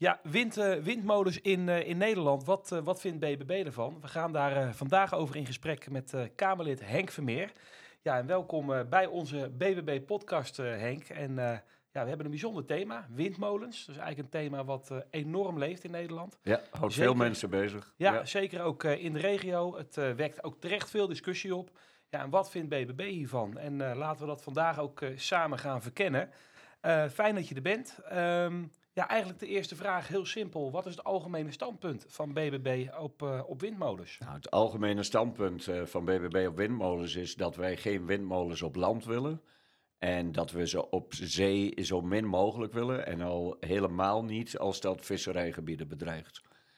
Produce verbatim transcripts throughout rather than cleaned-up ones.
Ja, wind, uh, windmolens in, uh, in Nederland. Wat, uh, wat vindt B B B ervan? We gaan daar uh, vandaag over in gesprek met uh, Kamerlid Henk Vermeer. Ja, en welkom uh, bij onze B B B-podcast, uh, Henk. En uh, ja, we hebben een bijzonder thema, windmolens. Dat is eigenlijk een thema wat uh, enorm leeft in Nederland. Ja, houdt zeker, veel mensen bezig. Ja, ja. zeker ook uh, in de regio. Het uh, wekt ook terecht veel discussie op. Ja, en wat vindt B B B hiervan? En uh, laten we dat vandaag ook uh, samen gaan verkennen. Uh, fijn dat je er bent. Um, Ja, eigenlijk de eerste vraag, heel simpel. Wat is het algemene standpunt van B B B op, uh, op windmolens? Nou, het algemene standpunt uh, van B B B op windmolens is dat wij geen windmolens op land willen. En dat we ze op zee zo min mogelijk willen. En al helemaal niet als dat visserijgebieden bedreigt.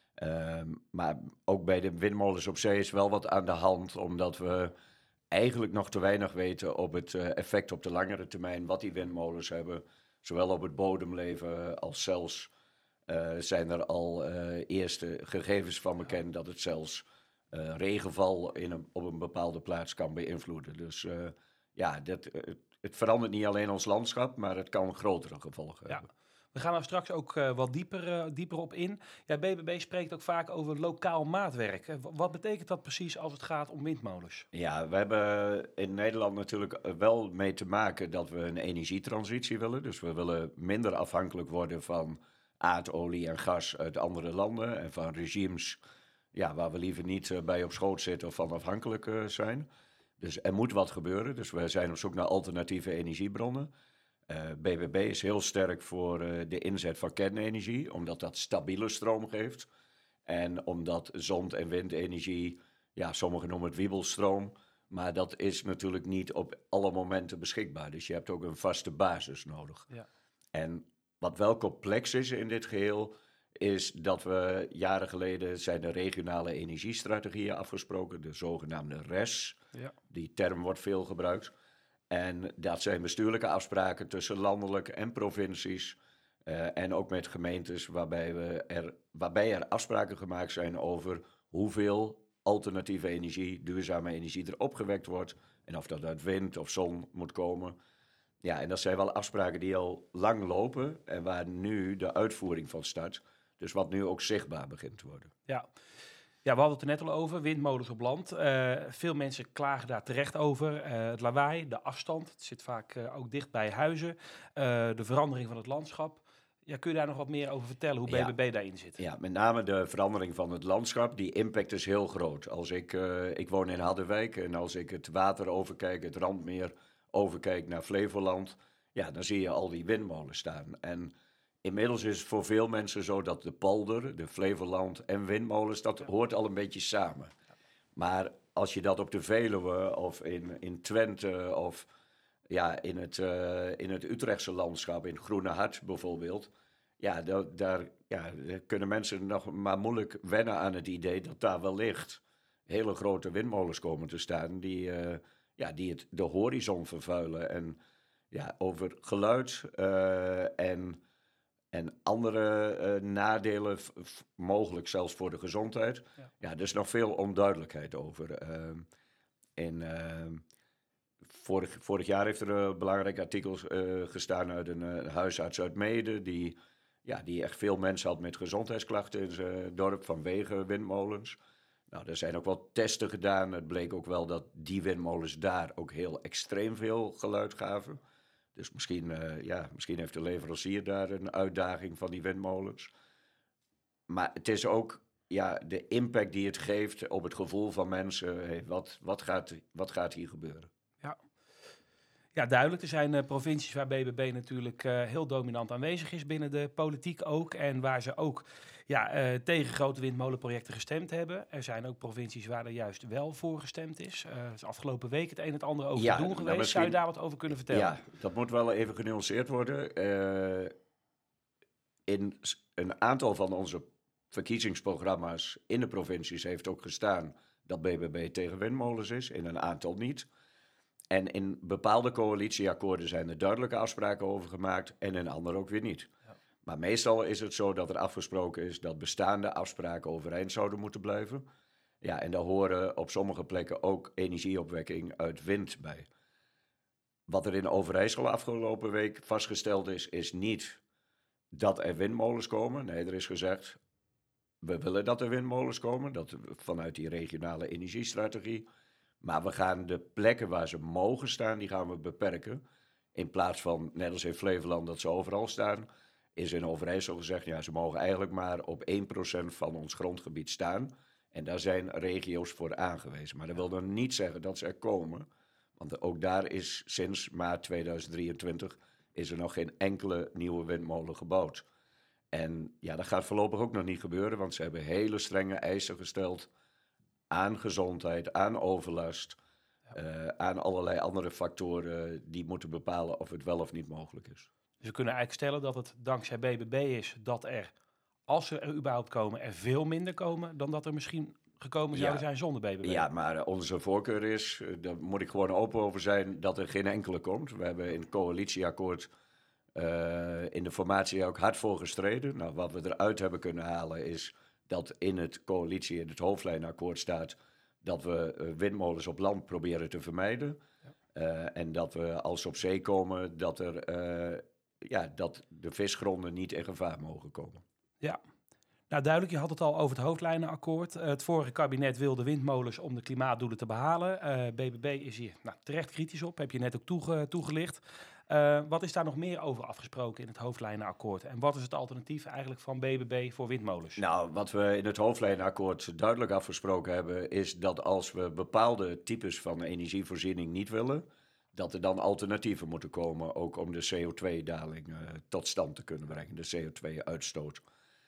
Uh, maar ook bij de windmolens op zee is wel wat aan de hand. Omdat we eigenlijk nog te weinig weten op het uh, effect op de langere termijn. Wat die windmolens hebben. Zowel op het bodemleven als zelfs uh, zijn er al uh, eerste gegevens van bekend dat het zelfs uh, regenval in een, op een bepaalde plaats kan beïnvloeden. Dus uh, ja, dat, het, het verandert niet alleen ons landschap, maar het kan grotere gevolgen ja. hebben. We gaan er straks ook uh, wat dieper, uh, dieper op in. Ja, B B B spreekt ook vaak over lokaal maatwerk. Uh, wat betekent dat precies als het gaat om windmolens? Ja, we hebben in Nederland natuurlijk wel mee te maken dat we een energietransitie willen. Dus we willen minder afhankelijk worden van aardolie en gas uit andere landen. En van regimes ja, waar we liever niet uh, bij op schoot zitten of van afhankelijk uh, zijn. Dus er moet wat gebeuren. Dus we zijn op zoek naar alternatieve energiebronnen. Uh, B B B is heel sterk voor uh, de inzet van kernenergie, omdat dat stabiele stroom geeft. En omdat zon- en windenergie, ja, sommigen noemen het wiebelstroom, maar dat is natuurlijk niet op alle momenten beschikbaar. Dus je hebt ook een vaste basis nodig. Ja. En wat wel complex is in dit geheel, is dat we jaren geleden zijn de regionale energiestrategieën afgesproken, de zogenaamde R E S. Ja. Die term wordt veel gebruikt. En dat zijn bestuurlijke afspraken tussen landelijk en provincies uh, en ook met gemeentes waarbij, we er, waarbij er afspraken gemaakt zijn over hoeveel alternatieve energie, duurzame energie er opgewekt wordt en of dat uit wind of zon moet komen. Ja, en dat zijn wel afspraken die al lang lopen en waar nu de uitvoering van start, dus wat nu ook zichtbaar begint te worden. Ja. Ja, we hadden het er net al over, windmolens op land. Uh, veel mensen klagen daar terecht over. Uh, het lawaai, de afstand, het zit vaak uh, ook dicht bij huizen. Uh, de verandering van het landschap. Ja, kun je daar nog wat meer over vertellen, hoe B B B ja. daarin zit? Ja, met name de verandering van het landschap, die impact is heel groot. Als ik, uh, ik woon in Harderwijk en als ik het water overkijk, het Randmeer overkijk naar Flevoland, ja, dan zie je al die windmolens staan. En inmiddels is het voor veel mensen zo dat de polder, de Flevoland en windmolens, dat hoort al een beetje samen. Maar als je dat op de Veluwe of in, in Twente of ja, in, het, uh, in het Utrechtse landschap, in Groene Hart bijvoorbeeld, ja, da- daar, ja, daar kunnen mensen nog maar moeilijk wennen aan het idee dat daar wellicht hele grote windmolens komen te staan die, uh, ja, die het, de horizon vervuilen. En ja, over geluid uh, en... En andere uh, nadelen, f- f- mogelijk zelfs voor de gezondheid. Ja, ja er is nog veel onduidelijkheid over. Uh, in, uh, vorig, vorig jaar heeft er een belangrijk artikel uh, gestaan uit een uh, huisarts uit Meeden, die, ja, die echt veel mensen had met gezondheidsklachten in zijn dorp vanwege windmolens. Nou, er zijn ook wel testen gedaan. Het bleek ook wel dat die windmolens daar ook heel extreem veel geluid gaven. Dus misschien, uh, ja, misschien heeft de leverancier daar een uitdaging van die windmolens. Maar het is ook ja, de impact die het geeft op het gevoel van mensen. Hey, wat, wat, gaat, wat gaat hier gebeuren? Ja. Ja, duidelijk. Er zijn uh, provincies waar B B B natuurlijk uh, heel dominant aanwezig is binnen de politiek ook. En waar ze ook ja, uh, tegen grote windmolenprojecten gestemd hebben. Er zijn ook provincies waar er juist wel voor gestemd is. Uh, er is afgelopen week het een en het ander over ja, te doen geweest. Nou misschien... Zou je daar wat over kunnen vertellen? Ja, dat moet wel even genuanceerd worden. Uh, in een aantal van onze verkiezingsprogramma's in de provincies heeft ook gestaan dat B B B tegen windmolens is. In een aantal niet. En in bepaalde coalitieakkoorden zijn er duidelijke afspraken over gemaakt en in andere ook weer niet. Ja. Maar meestal is het zo dat er afgesproken is dat bestaande afspraken overeind zouden moeten blijven. Ja, en daar horen op sommige plekken ook energieopwekking uit wind bij. Wat er in Overijssel afgelopen week vastgesteld is, is niet dat er windmolens komen. Nee, er is gezegd, we willen dat er windmolens komen, dat vanuit die regionale energiestrategie. Maar we gaan de plekken waar ze mogen staan, die gaan we beperken. In plaats van, net als in Flevoland, dat ze overal staan, is in Overijssel gezegd, ja, ze mogen eigenlijk maar op één procent van ons grondgebied staan. En daar zijn regio's voor aangewezen. Maar dat wil dan niet zeggen dat ze er komen. Want ook daar is sinds maart tweeduizend drieëntwintig is er nog geen enkele nieuwe windmolen gebouwd. En ja, dat gaat voorlopig ook nog niet gebeuren, want ze hebben hele strenge eisen gesteld aan gezondheid, aan overlast, uh, aan allerlei andere factoren die moeten bepalen of het wel of niet mogelijk is. Dus we kunnen eigenlijk stellen dat het dankzij B B B is dat er, als ze er überhaupt komen, er veel minder komen dan dat er misschien gekomen zouden Ja. zijn zonder B B B. Ja, maar onze voorkeur is, uh, daar moet ik gewoon open over zijn, dat er geen enkele komt. We hebben in het coalitieakkoord uh, in de formatie ook hard voor gestreden. Nou, wat we eruit hebben kunnen halen is dat in het coalitie, in het hoofdlijnakkoord staat dat we uh, windmolens op land proberen te vermijden. Ja. Uh, en dat we als ze op zee komen, dat, er, uh, ja, dat de visgronden niet in gevaar mogen komen. Ja, nou duidelijk, je had het al over het hoofdlijnenakkoord. Uh, het vorige kabinet wilde windmolens om de klimaatdoelen te behalen. Uh, B B B is hier nou, terecht kritisch op, heb je net ook toege, toegelicht. Uh, wat is daar nog meer over afgesproken in het hoofdlijnenakkoord? En wat is het alternatief eigenlijk van B B B voor windmolens? Nou, wat we in het hoofdlijnenakkoord duidelijk afgesproken hebben, is dat als we bepaalde types van energievoorziening niet willen, dat er dan alternatieven moeten komen, ook om de C O twee daling uh, tot stand te kunnen brengen, de C O twee uitstoot.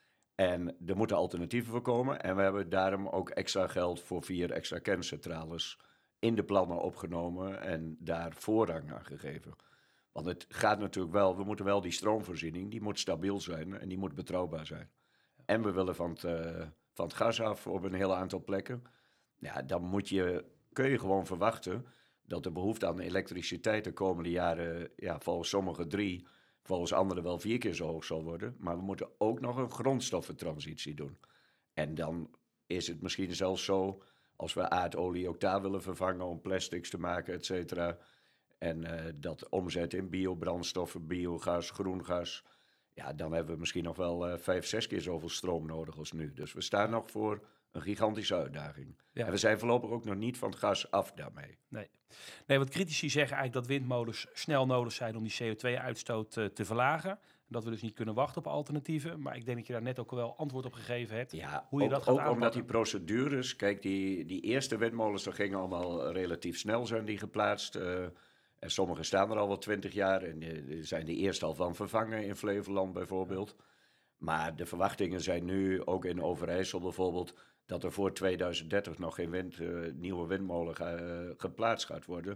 En er moeten alternatieven voor komen. En we hebben daarom ook extra geld voor vier extra kerncentrales in de plannen opgenomen en daar voorrang aan gegeven. Want het gaat natuurlijk wel, we moeten wel die stroomvoorziening, die moet stabiel zijn en die moet betrouwbaar zijn. En we willen van het, uh, van het gas af op een heel aantal plekken. Ja, dan moet je, kun je gewoon verwachten dat de behoefte aan elektriciteit de komende jaren, ja, volgens sommigen drie, volgens anderen wel vier keer zo hoog zal worden. Maar we moeten ook nog een grondstoffentransitie doen. En dan is het misschien zelfs zo, als we aardolie ook daar willen vervangen om plastics te maken, et cetera. En uh, dat omzetten in biobrandstoffen, biogas, groen gas. Ja, dan hebben we misschien nog wel uh, vijf, zes keer zoveel stroom nodig als nu. Dus we staan nog voor een gigantische uitdaging. Ja. En we zijn voorlopig ook nog niet van het gas af daarmee. Nee, nee, wat critici zeggen eigenlijk dat windmolens snel nodig zijn om die C O twee uitstoot uh, te verlagen. Dat we dus niet kunnen wachten op alternatieven. Maar ik denk dat je daar net ook wel antwoord op gegeven hebt. Ja, hoe je ook, dat gaat ook aanpakken. Omdat die procedures, kijk, die, die eerste windmolens, dat gingen allemaal relatief snel zijn die geplaatst. Uh, en sommige staan er al wel twintig jaar en uh, zijn die eerst al van vervangen in Flevoland bijvoorbeeld. Maar de verwachtingen zijn nu, ook in Overijssel bijvoorbeeld, dat er voor tweeduizend dertig nog geen wind, uh, nieuwe windmolen ga, uh, geplaatst gaat worden.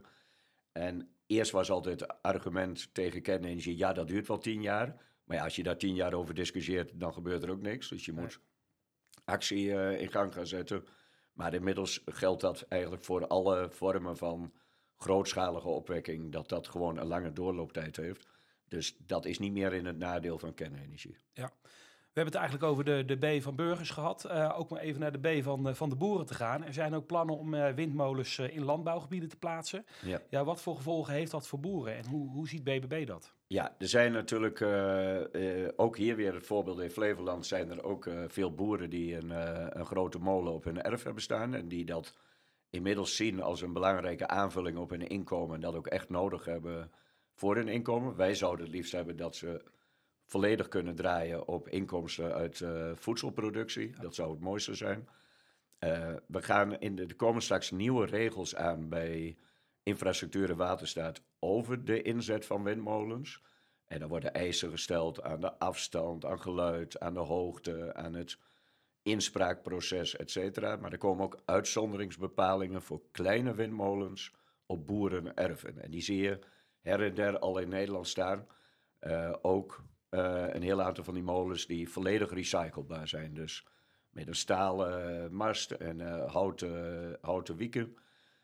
En eerst was altijd het argument tegen kernenergie, ja, dat duurt wel tien jaar. Maar ja, als je daar tien jaar over discussieert, dan gebeurt er ook niks. Dus je moet nee. actie uh, in gang gaan zetten. Maar inmiddels geldt dat eigenlijk voor alle vormen van grootschalige opwekking, dat dat gewoon een lange doorlooptijd heeft. Dus dat is niet meer in het nadeel van kernenergie. Ja. We hebben het eigenlijk over de, de B van burgers gehad. Uh, ook maar even naar de B van, uh, van de boeren te gaan. Er zijn ook plannen om uh, windmolens uh, in landbouwgebieden te plaatsen. Ja. Ja, wat voor gevolgen heeft dat voor boeren en hoe, hoe ziet B B B dat? Ja, er zijn natuurlijk, uh, uh, ook hier weer het voorbeeld in Flevoland, zijn er ook uh, veel boeren die een, uh, een grote molen op hun erf hebben staan. En die dat inmiddels zien als een belangrijke aanvulling op hun inkomen. En dat ook echt nodig hebben voor hun inkomen. Wij zouden het liefst hebben dat ze volledig kunnen draaien op inkomsten uit uh, voedselproductie. Ja. Dat zou het mooiste zijn. Uh, we gaan in de, er komen straks nieuwe regels aan bij infrastructuur en waterstaat over de inzet van windmolens. En dan worden eisen gesteld aan de afstand, aan geluid, aan de hoogte, aan het inspraakproces, et cetera. Maar er komen ook uitzonderingsbepalingen voor kleine windmolens op boerenerven. En die zie je her en der al in Nederland staan. Uh, ook uh, een heel aantal van die molens die volledig recyclebaar zijn. Dus met een stalen mast en uh, houten, houten wieken.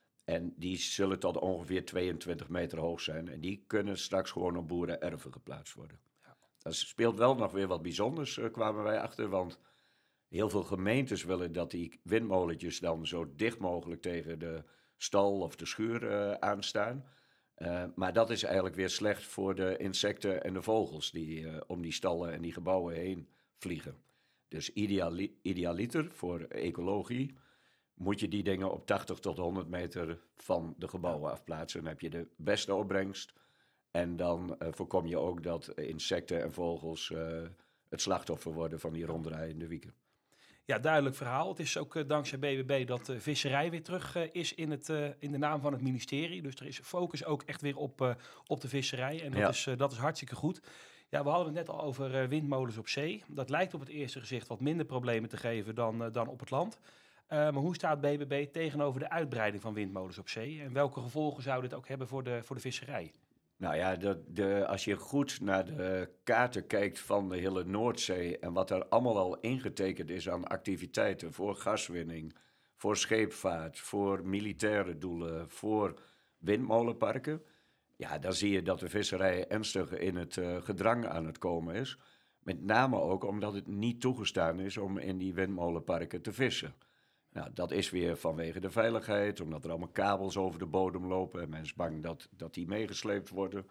En die zullen tot ongeveer tweeëntwintig meter hoog zijn. En die kunnen straks gewoon op boerenerven geplaatst worden. Ja. Dat speelt wel nog weer wat bijzonders, uh, kwamen wij achter. Want heel veel gemeentes willen dat die windmolentjes dan zo dicht mogelijk tegen de stal of de schuur uh, aanstaan. Uh, maar dat is eigenlijk weer slecht voor de insecten en de vogels die uh, om die stallen en die gebouwen heen vliegen. Dus ideali- idealiter voor ecologie moet je die dingen op tachtig tot honderd meter van de gebouwen afplaatsen. Dan heb je de beste opbrengst. En dan uh, voorkom je ook dat insecten en vogels uh, het slachtoffer worden van die ronddraaiende wieken. Ja, duidelijk verhaal. Het is ook uh, dankzij B B B dat de visserij weer terug uh, is in, het, uh, in de naam van het ministerie. Dus er is focus ook echt weer op, uh, op de visserij. En dat, ja. is, uh, dat is hartstikke goed. Ja, we hadden het net al over uh, windmolens op zee. Dat lijkt op het eerste gezicht wat minder problemen te geven dan, uh, dan op het land. Uh, maar hoe staat B B B tegenover de uitbreiding van windmolens op zee? En welke gevolgen zou dit ook hebben voor de, voor de visserij? Nou ja, de, de, als je goed naar de kaarten kijkt van de hele Noordzee en wat er allemaal al ingetekend is aan activiteiten voor gaswinning, voor scheepvaart, voor militaire doelen, voor windmolenparken, ja, dan zie je dat de visserij ernstig in het uh, gedrang aan het komen is. Met name ook omdat het niet toegestaan is om in die windmolenparken te vissen. Nou, dat is weer vanwege de veiligheid, omdat er allemaal kabels over de bodem lopen. En men is bang dat, dat die meegesleept worden.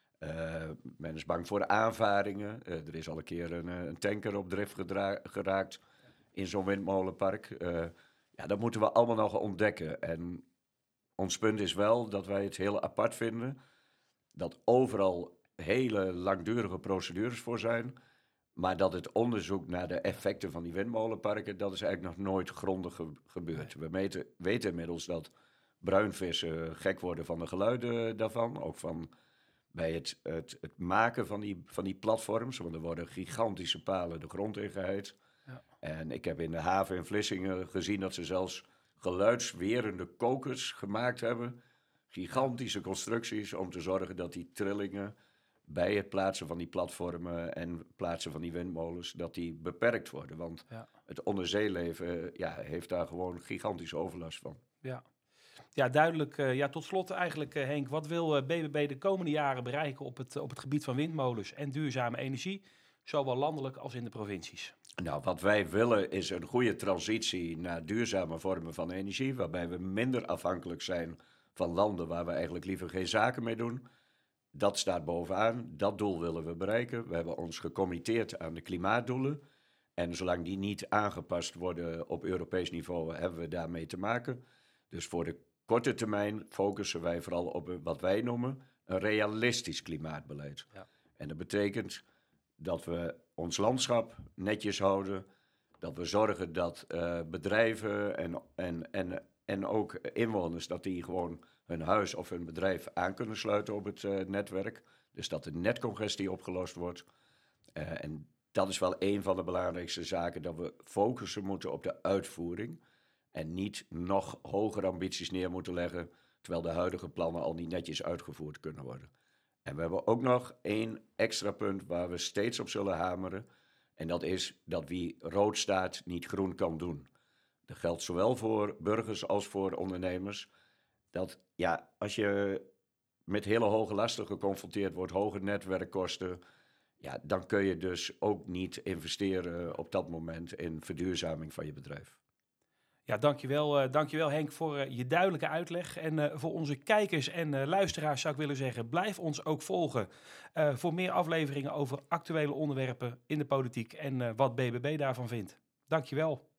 Uh, men is bang voor aanvaringen. Uh, er is al een keer een, een tanker op drift gedra- geraakt in zo'n windmolenpark. Uh, ja, dat moeten we allemaal nog ontdekken. En ons punt is wel dat wij het heel apart vinden dat overal hele langdurige procedures voor zijn. Maar dat het onderzoek naar de effecten van die windmolenparken, dat is eigenlijk nog nooit grondig ge- gebeurd. We meten, weten inmiddels dat bruinvissen gek worden van de geluiden daarvan. Ook van bij het, het, het maken van die, van die platforms. Want er worden gigantische palen de grond ingeheid. Ja. En ik heb in de haven in Vlissingen gezien dat ze zelfs geluidswerende kokers gemaakt hebben. Gigantische constructies om te zorgen dat die trillingen bij het plaatsen van die platformen en plaatsen van die windmolens, dat die beperkt worden. Want ja. het onderzeeleven ja, heeft daar gewoon gigantische overlast van. Ja, ja duidelijk. Uh, ja, tot slot eigenlijk, uh, Henk. Wat wil uh, B B B de komende jaren bereiken op het, op het gebied van windmolens en duurzame energie, zowel landelijk als in de provincies? Nou, wat wij willen is een goede transitie naar duurzame vormen van energie, waarbij we minder afhankelijk zijn van landen waar we eigenlijk liever geen zaken mee doen. Dat staat bovenaan. Dat doel willen we bereiken. We hebben ons gecommitteerd aan de klimaatdoelen. En zolang die niet aangepast worden op Europees niveau, hebben we daarmee te maken. Dus voor de korte termijn focussen wij vooral op wat wij noemen een realistisch klimaatbeleid. Ja. En dat betekent dat we ons landschap netjes houden. Dat we zorgen dat uh, bedrijven en, en, en, en ook inwoners, dat die gewoon hun huis of hun bedrijf aan kunnen sluiten op het uh, netwerk. Dus dat de netcongestie opgelost wordt. Uh, en dat is wel een van de belangrijkste zaken, dat we focussen moeten op de uitvoering. En niet nog hogere ambities neer moeten leggen, terwijl de huidige plannen al niet netjes uitgevoerd kunnen worden. En we hebben ook nog één extra punt waar we steeds op zullen hameren. En dat is dat wie rood staat niet groen kan doen. Dat geldt zowel voor burgers als voor ondernemers. Dat ja, als je met hele hoge lasten geconfronteerd wordt, hoge netwerkkosten, ja, dan kun je dus ook niet investeren op dat moment in verduurzaming van je bedrijf. Ja, dankjewel, uh, dankjewel Henk voor uh, je duidelijke uitleg. En uh, voor onze kijkers en uh, luisteraars zou ik willen zeggen, blijf ons ook volgen uh, voor meer afleveringen over actuele onderwerpen in de politiek en uh, wat B B B daarvan vindt. Dankjewel.